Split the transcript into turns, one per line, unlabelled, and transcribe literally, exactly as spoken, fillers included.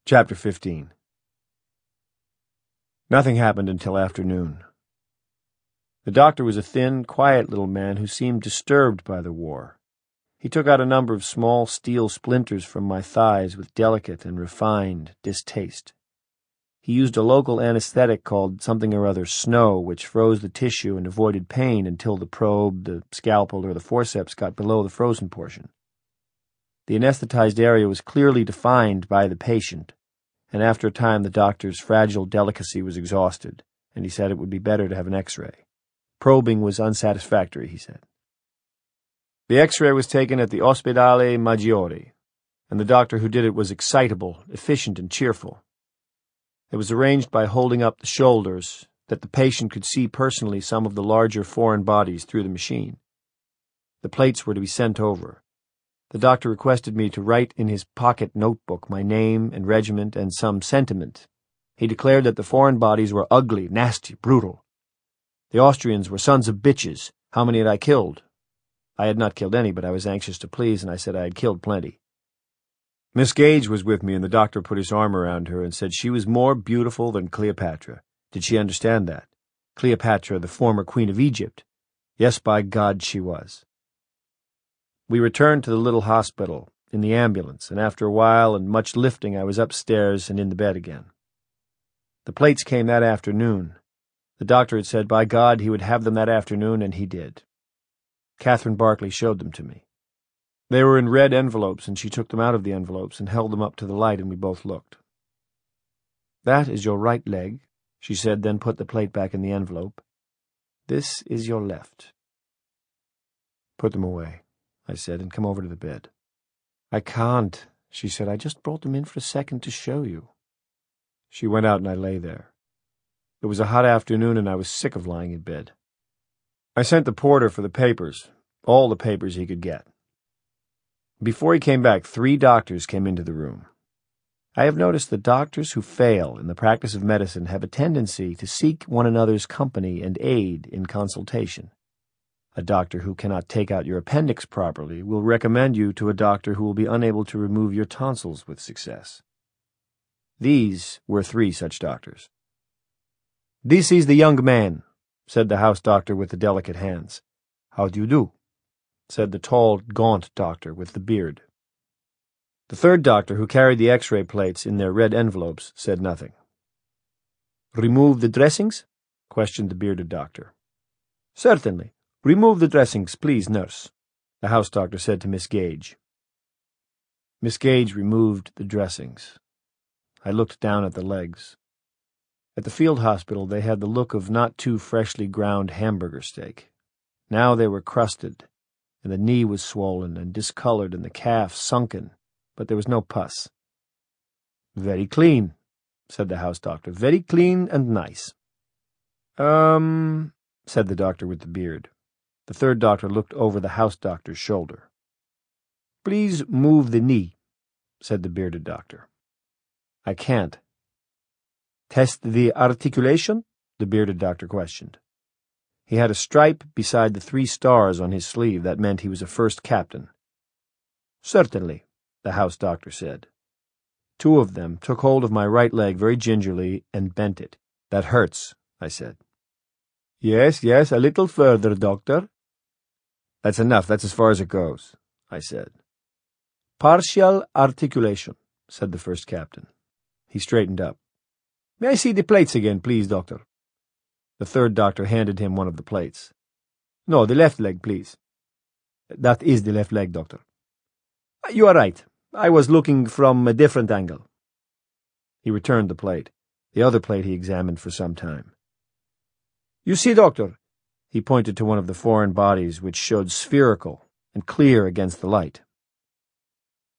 Chapter fifteen. Nothing happened until afternoon. The doctor was a thin, quiet little man who seemed disturbed by the war. He took out a number of small steel splinters from my thighs with delicate and refined distaste. He used a local anesthetic called something or other snow, which froze the tissue and avoided pain until the probe, the scalpel, or the forceps got below the frozen portion. The anesthetized area was clearly defined by the patient, and after a time the doctor's fragile delicacy was exhausted, and he said it would be better to have an X-ray. Probing was unsatisfactory, he said. The X-ray was taken at the Ospedale Maggiore, and the doctor who did it was excitable, efficient, and cheerful. It was arranged by holding up the shoulders that the patient could see personally some of the larger foreign bodies through the machine. The plates were to be sent over. The doctor requested me to write in his pocket notebook my name and regiment and some sentiment. He declared that the foreign bodies were ugly, nasty, brutal. The Austrians were sons of bitches. How many had I killed? I had not killed any, but I was anxious to please, and I said I had killed plenty. Miss Gage was with me, and the doctor put his arm around her and said she was more beautiful than Cleopatra. Did she understand that? Cleopatra, the former queen of Egypt. Yes, by God, she was. We returned to the little hospital in the ambulance, and after a while and much lifting I was upstairs and in the bed again. The plates came that afternoon. The doctor had said, by God, he would have them that afternoon, and he did. Catherine Barclay showed them to me. They were in red envelopes, and she took them out of the envelopes and held them up to the light, and we both looked. That is your right leg, she said, then put the plate back in the envelope. This is your left. Put them away, I said, and come over to the bed. I can't, she said. I just brought them in for a second to show you. She went out, and I lay there. It was a hot afternoon, and I was sick of lying in bed. I sent the porter for the papers, all the papers he could get. Before he came back, three doctors came into the room. I have noticed that doctors who fail in the practice of medicine have a tendency to seek one another's company and aid in consultation. A doctor who cannot take out your appendix properly will recommend you to a doctor who will be unable to remove your tonsils with success. These were three such doctors. "This is the young man," said the house doctor with the delicate hands. "How do you do?" said the tall, gaunt doctor with the beard. The third doctor, who carried the X-ray plates in their red envelopes, said nothing. "Remove the dressings?" questioned the bearded doctor. "Certainly. Remove the dressings, please, nurse," the house doctor said to Miss Gage. Miss Gage removed the dressings. I looked down at the legs. At the field hospital they had the look of not too freshly ground hamburger steak. Now they were crusted, and the knee was swollen and discolored and the calf sunken, but there was no pus. "Very clean," said the house doctor. "Very clean and nice." Um, said the doctor with the beard. The third doctor looked over the house doctor's shoulder. "Please move the knee," said the bearded doctor. "I can't." "Test the articulation?" the bearded doctor questioned. He had a stripe beside the three stars on his sleeve. That meant he was a first captain. "Certainly," the house doctor said. Two of them took hold of my right leg very gingerly and bent it. "That hurts," I said. "Yes, yes, a little further, doctor." "That's enough. That's as far as it goes," I said. "Partial articulation," said the first captain. He straightened up. "May I see the plates again, please, doctor?" The third doctor handed him one of the plates. "No, the left leg, please." "That is the left leg, doctor." "You are right. I was looking from a different angle." He returned the plate. The other plate he examined for some time. "You see, doctor," he pointed to one of the foreign bodies, which showed spherical and clear against the light.